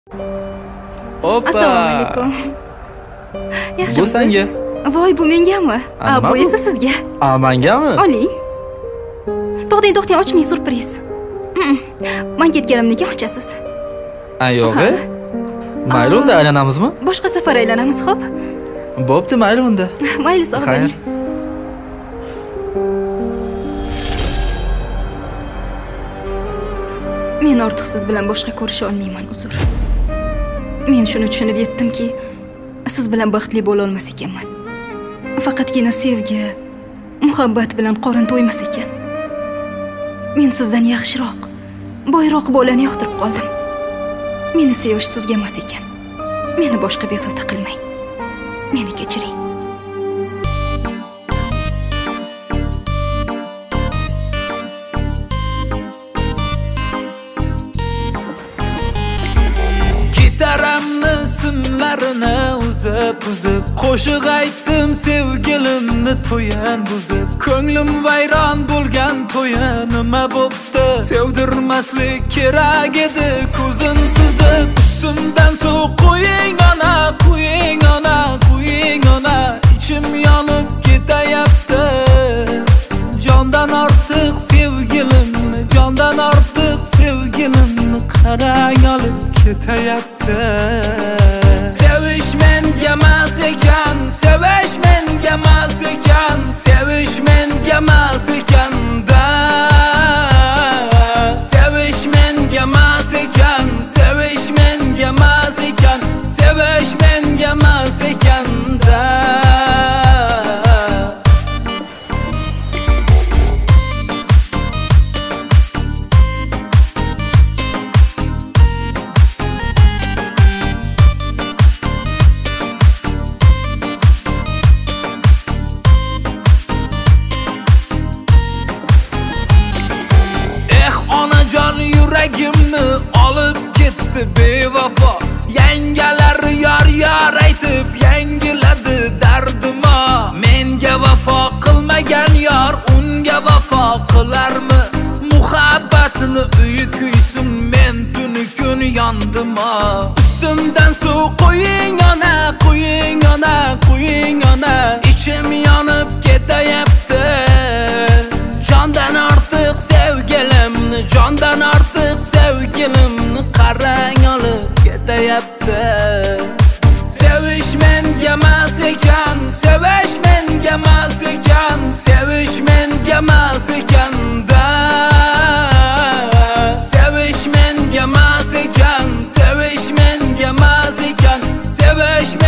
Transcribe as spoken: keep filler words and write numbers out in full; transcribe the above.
Hoppa. Assalomu alaykum. Yaxshimisiz? Bu senga. Voy, bu mengami? A, bu esa sizga. A, mengami? Oling. To'xtang, to'xtang, ochmang, surpriz. Men ketganimdan ochasiz. A, yo'q. Mayli, unda aylanamizmi? Boshqa safar aylanamiz, xo'p? Bo'pti, mayli unda. Mayli, sog' bo'ling. Men ortiq siz bilan boshqa ko'risha olmayman, uzr. Men shuni tushunib yetdimki, siz bilan baxtli bo'la olmas ekanman. Faqatgina sevgi, muhabbat bilan qorin to'ymas ekan. Men sizdan yaxshiroq, boyroq bo'lani yoqtirib qoldim. Meni sevish sizga emas ekan. Meni boshqa bezovta qilmang. Meni kechiring. Gitaramni simlarini uzib uzib qo'shiq aytdim sevgilimni to'yan buzib. Ko'nglim vayron bo'lgan to'yan nima bo'pti? Sevdirmaslik kerak edi ko'zin suzib. Ustimdan suv qo'ying ona, qo'ying ona, qo'ying ona. Ichim yonib ketayapti. Jondan ortiq sevgilimni, jondan ortiq sevgilimni qarang olib ketayapti. Sevish menga emas ekan, sevish menga emas ekan, sevish menga emas ekan-da. Sevish menga emas ekan, sevish menga emas ekan, sevish menga emas ekan-da. Yuragimni olib ketdi bevafo. Yangalar yor yor aytib yangiladi dardima. Menga vafo qilmagan yor unga vafo qilarmi? Muhabbatni uyi kuysin, men tuni kun yondima. Ustimdan suv qo'ying ona, qo'ying ona, qo'ying ona. Ichim yonib ketayapti. Jondan ortiq sevgilimni, jondan ortiq sevgilimni qarang olib ketayapti. Sevish menga emas ekan, sevish menga emas ekan, sevish menga emas ekan-da. Sevish menga emas ekan, sevish menga emas ekan, sevish